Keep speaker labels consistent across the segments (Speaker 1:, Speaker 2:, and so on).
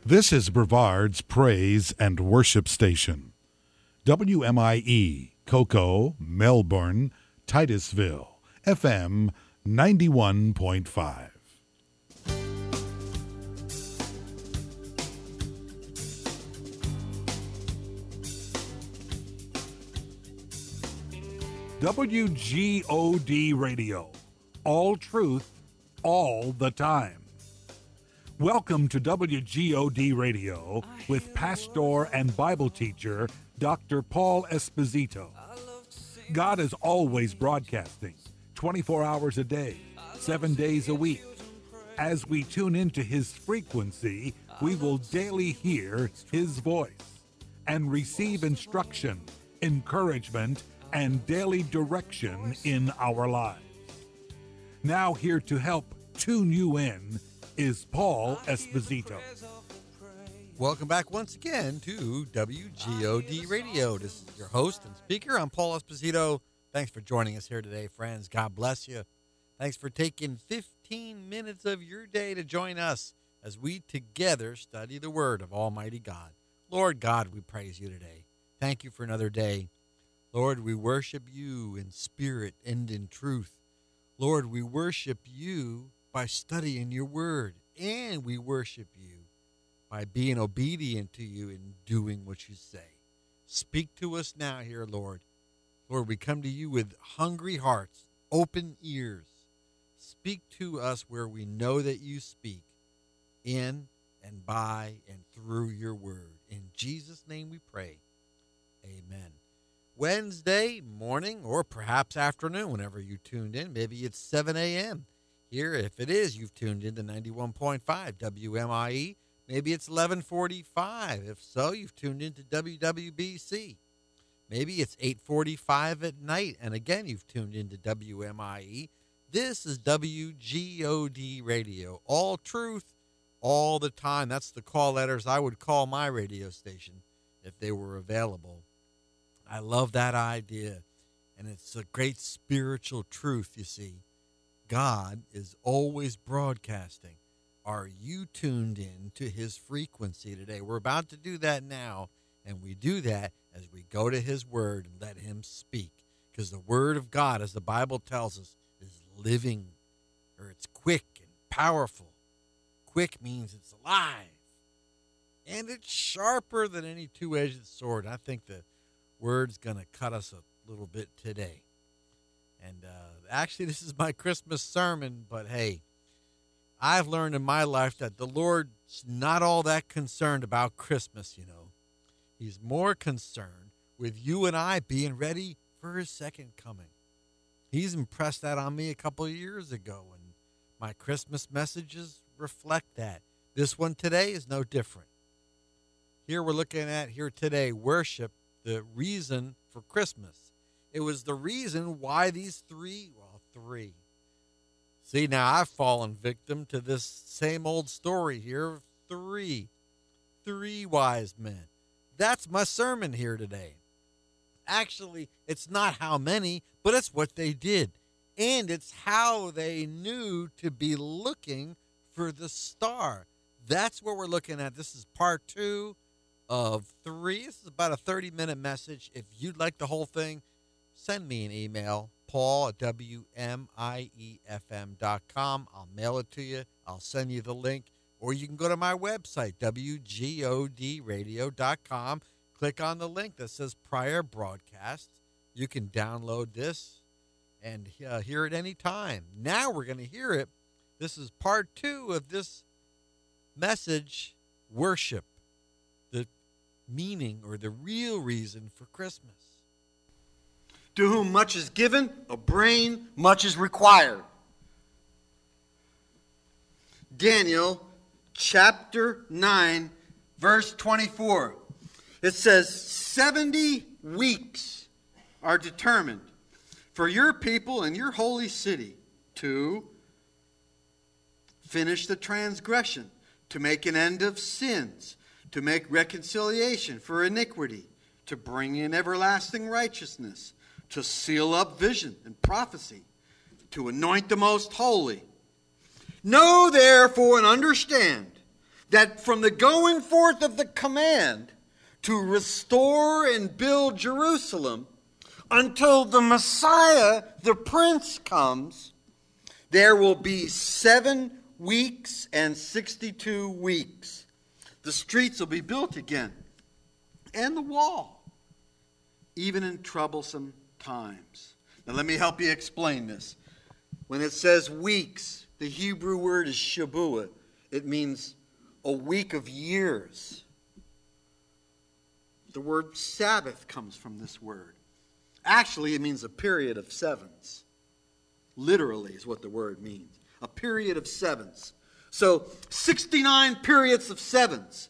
Speaker 1: This is Brevard's Praise and Worship Station. WMIE, Cocoa, Melbourne, Titusville, FM 91.5. WGOD Radio. All truth, all the time. Welcome to WGOD Radio with pastor and Bible teacher Dr. Paul Esposito. God is always broadcasting 24 hours a day, 7 days a week. As we tune into his frequency, we will daily hear his voice and receive instruction, encouragement, and daily direction in our lives. Now here to help tune you in is Paul Esposito.
Speaker 2: Welcome back once again to WGOD Radio. This is your host and speaker. I'm Paul Esposito. Thanks for joining us here today, friends. God bless you. Thanks for taking 15 minutes of your day to join us as we together study the Word of Almighty God. Lord God, we praise you today. Thank you for another day. Lord, we worship you in spirit and in truth. Lord, we worship you by studying your word, and we worship you by being obedient to you and doing what you say. Speak to us now here, Lord. Lord, we come to you with hungry hearts, open ears. Speak to us where we know that you speak, in and by and through your word. In Jesus' name we pray. Amen. Wednesday morning, or perhaps afternoon, whenever you tuned in. Maybe it's 7 a.m. Here, if it is, you've tuned in to 91.5 WMIE. Maybe it's 11:45. If so, you've tuned into WWBC. Maybe it's 8:45 at night, and again, you've tuned into WMIE. This is WGOD Radio. All truth, all the time. That's the call letters I would call my radio station if they were available. I love that idea, and it's a great spiritual truth, you see. God is always broadcasting. Are you tuned in to his frequency today? We're about to do that now, and we do that as we go to his word and let him speak, because the word of God, as the Bible tells us, is living, or it's quick and powerful. Quick means it's alive, and it's sharper than any two-edged sword. I think the word's going to cut us a little bit today. And actually, this is my Christmas sermon, but hey, I've learned in my life that the Lord's not all that concerned about Christmas, you know. He's more concerned with you and I being ready for his second coming. He's impressed that on me a couple of years ago, and my Christmas messages reflect that. This one today is no different. Here we're looking at here today, worship, the reason for Christmas. It was the reason why these three. See, now I've fallen victim to this same old story here of three wise men. That's my sermon here today. Actually, it's not how many, but it's what they did. And it's how they knew to be looking for the star. That's what we're looking at. This is part 2 of 3. This is about a 30-minute message. If you'd like the whole thing, send me an email, paul@wmiefm.com. I'll mail it to you. I'll send you the link. Or you can go to my website, wgodradio.com. Click on the link that says prior broadcast. You can download this and hear it any time. Now we're going to hear it. This is part 2 of this message, worship, the meaning or the real reason for Christmas.
Speaker 3: To whom much is given, a brain, much is required. Daniel chapter 9, verse 24. It says, 70 weeks are determined for your people and your holy city to finish the transgression, to make an end of sins, to make reconciliation for iniquity, to bring in everlasting righteousness, to seal up vision and prophecy, to anoint the most holy. Know therefore and understand that from the going forth of the command to restore and build Jerusalem until the Messiah, the Prince, comes, there will be 7 weeks and 62 weeks. The streets will be built again, and the wall, even in troublesome times. Now let me help you explain this. When it says weeks, the Hebrew word is Shabuah. It means a week of years. The word Sabbath comes from this word. Actually, it means a period of sevens. Literally is what the word means. A period of sevens. So 69 periods of sevens.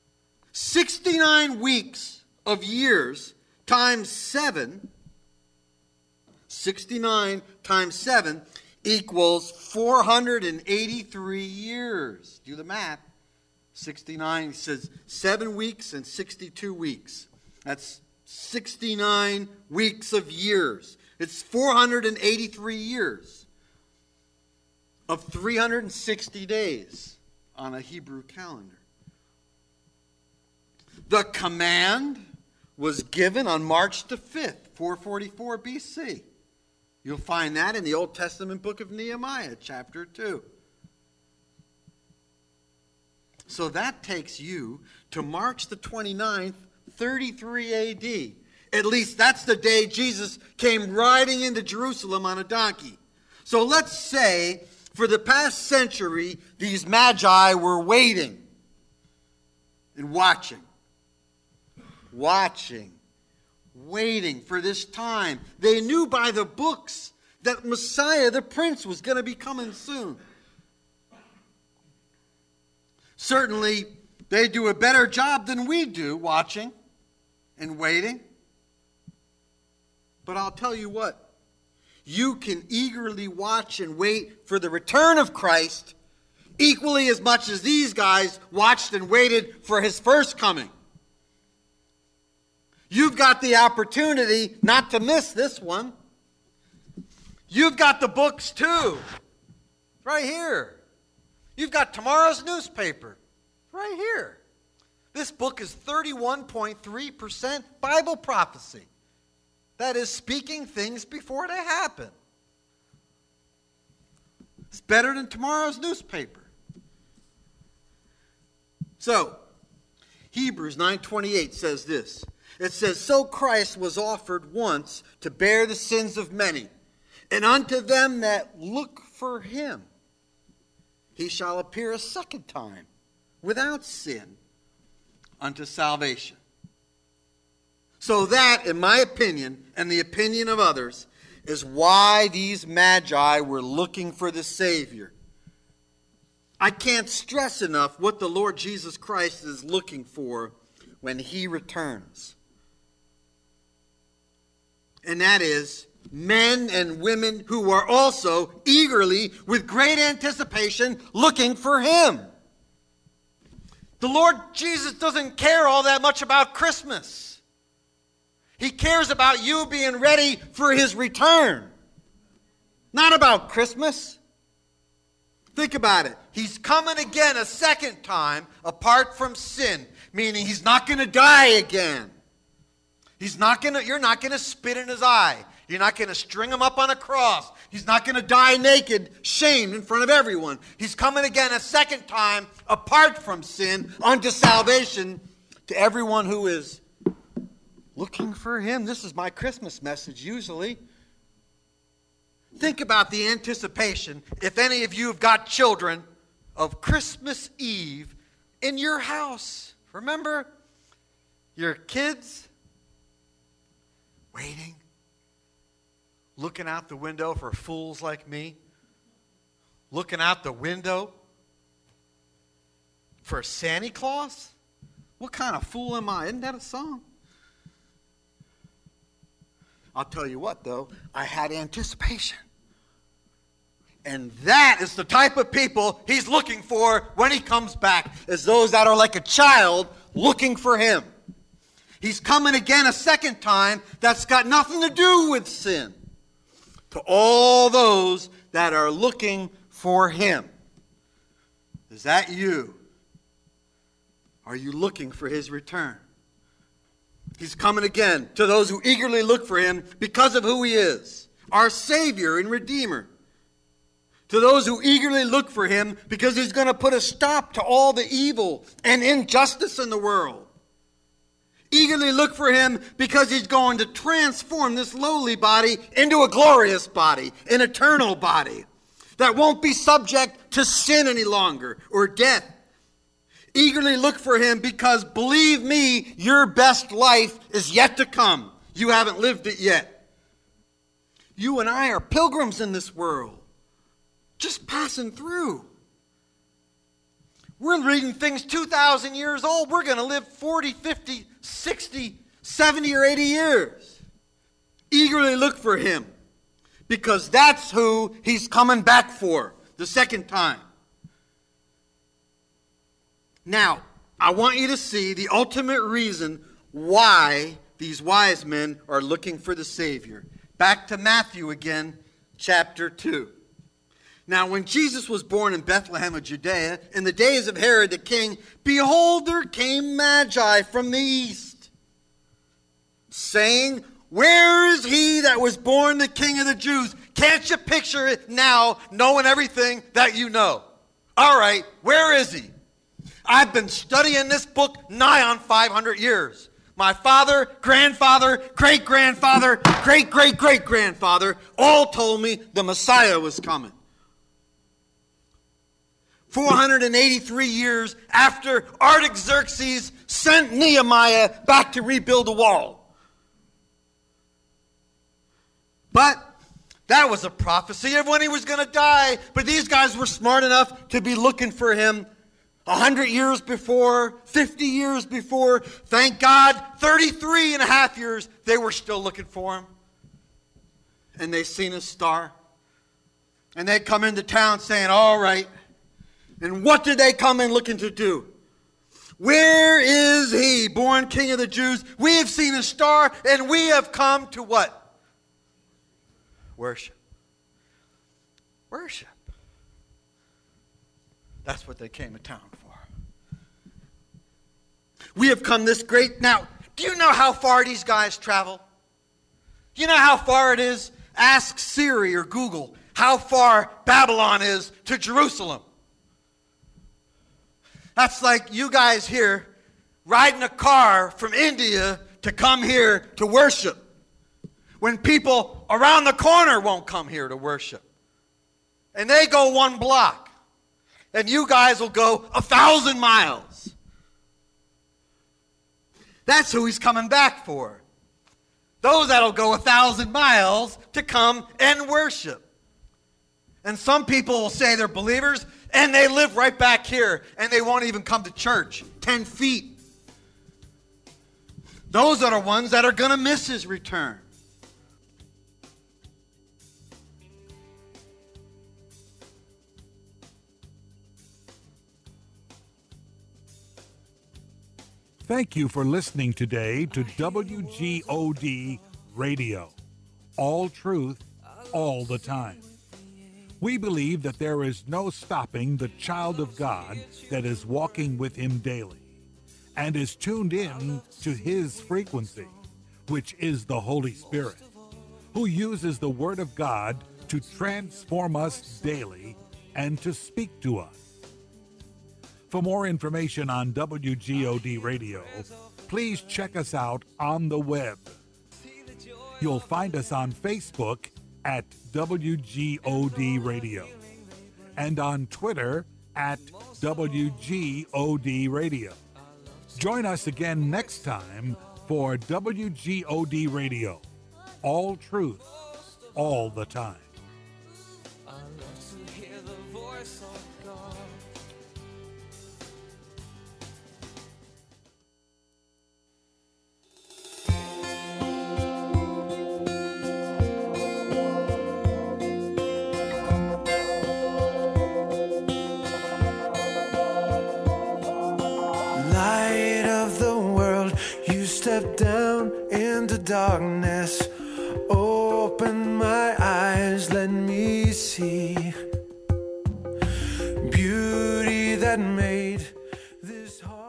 Speaker 3: 69 weeks of years times 7. 69 times 7 equals 483 years. Do the math. 69 says 7 weeks and 62 weeks. That's 69 weeks of years. It's 483 years of 360 days on a Hebrew calendar. The command was given on March the 5th, 444 BC. You'll find that in the Old Testament book of Nehemiah, chapter 2. So that takes you to March the 29th, 33 AD. At least that's the day Jesus came riding into Jerusalem on a donkey. So let's say for the past century, these magi were waiting and watching, waiting for this time. They knew by the books that Messiah, the Prince, was going to be coming soon. Certainly, they do a better job than we do watching and waiting. But I'll tell you what, you can eagerly watch and wait for the return of Christ equally as much as these guys watched and waited for his first coming. You've got the opportunity not to miss this one. You've got the books too, right here. You've got tomorrow's newspaper, right here. This book is 31.3% Bible prophecy. That is speaking things before they happen. It's better than tomorrow's newspaper. So, Hebrews 9:28 says this. It says, so Christ was offered once to bear the sins of many, and unto them that look for him, he shall appear a second time, without sin, unto salvation. So that, in my opinion, and the opinion of others, is why these magi were looking for the Savior. I can't stress enough what the Lord Jesus Christ is looking for when he returns. And that is men and women who are also eagerly, with great anticipation, looking for him. The Lord Jesus doesn't care all that much about Christmas. He cares about you being ready for his return. Not about Christmas. Think about it. He's coming again a second time apart from sin, meaning he's not going to die again. You're not going to spit in his eye. You're not going to string him up on a cross. He's not going to die naked, shamed in front of everyone. He's coming again a second time apart from sin unto salvation to everyone who is looking for him. This is my Christmas message usually. Think about the anticipation, if any of you have got children, of Christmas Eve in your house. Remember? Your kids waiting, looking out the window for fools like me, looking out the window for Santa Claus? What kind of fool am I? Isn't that a song? I'll tell you what, though, I had anticipation. And that is the type of people he's looking for when he comes back, is those that are like a child looking for him. He's coming again a second time that's got nothing to do with sin. To all those that are looking for him. Is that you? Are you looking for his return? He's coming again to those who eagerly look for him because of who he is, our Savior and Redeemer. To those who eagerly look for him because he's going to put a stop to all the evil and injustice in the world. Eagerly look for him because he's going to transform this lowly body into a glorious body, an eternal body that won't be subject to sin any longer or death. Eagerly look for him because, believe me, your best life is yet to come. You haven't lived it yet. You and I are pilgrims in this world, just passing through. We're reading things 2,000 years old. We're going to live 40, 50, 60, 70, or 80 years. Eagerly look for him because that's who he's coming back for the second time. Now, I want you to see the ultimate reason why these wise men are looking for the Savior. Back to Matthew again, chapter 2. Now, when Jesus was born in Bethlehem of Judea, in the days of Herod the king, behold, there came Magi from the east, saying, where is he that was born the King of the Jews? Can't you picture it now, knowing everything that you know? All right, where is he? I've been studying this book nigh on 500 years. My father, grandfather, great-grandfather, great-great-great-grandfather all told me the Messiah was coming. 483 years after Artaxerxes sent Nehemiah back to rebuild the wall. But that was a prophecy of when he was going to die. But these guys were smart enough to be looking for him 100 years before, 50 years before. Thank God, 33 and a half years, they were still looking for him. And they seen a star. And they come into town saying, all right. And what did they come in looking to do? Where is he, born King of the Jews? We have seen a star, and we have come to what? Worship. Worship. That's what they came to town for. We have come this great. Now, do you know how far these guys travel? Do you know how far it is? Ask Siri or Google how far Babylon is to Jerusalem. That's like you guys here riding a car from India to come here to worship, when people around the corner won't come here to worship. And they go 1 block. And you guys will go 1,000 miles. That's who he's coming back for. Those that'll go 1,000 miles to come and worship. And some people will say they're believers, and they live right back here, and they won't even come to church 10 feet. Those are the ones that are going to miss his return.
Speaker 1: Thank you for listening today to WGOD Radio. All truth, all the time. We believe that there is no stopping the child of God that is walking with him daily and is tuned in to his frequency, which is the Holy Spirit, who uses the Word of God to transform us daily and to speak to us. For more information on WGOD Radio, please check us out on the web. You'll find us on Facebook at WGOD Radio and on Twitter at WGOD Radio. Join us again next time for WGOD Radio. All truth, all the time.
Speaker 4: Step down into darkness, open my eyes, let me see beauty that made